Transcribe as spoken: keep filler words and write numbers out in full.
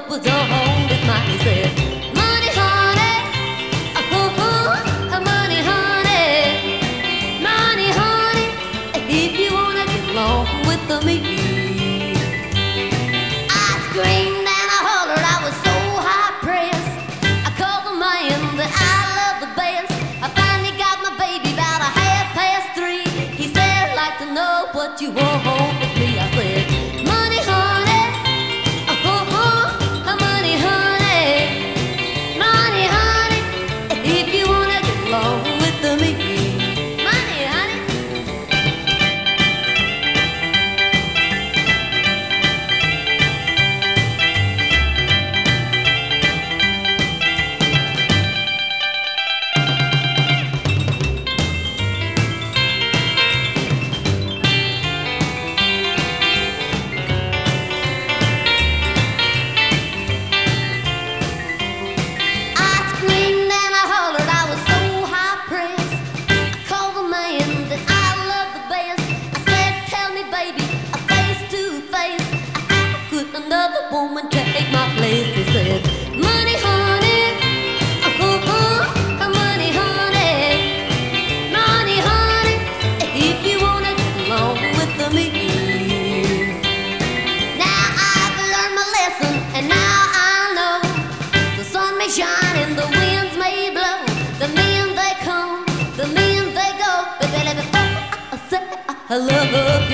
what was on his mind. He said, money, honey, oh, oh, oh, money, honey, money, honey, if you wanna get along with me. I screamed and I hollered, I was so high-pressed. I called the man that I love the best. I finally got my baby about a half past three. He said, I'd like to know what you want with me. I said, money, honey, oh, oh, oh, money, honey, money, honey, if you wanna get along with me. Money, honey. Another woman take my place. He said, money, honey, oh, oh, oh, money, honey, money, honey, if you wanna get along with me. Now I've learned my lesson, and now I know the sun may shine and the winds may blow. The men they come, the men they go, but they let me fall. I say I love you.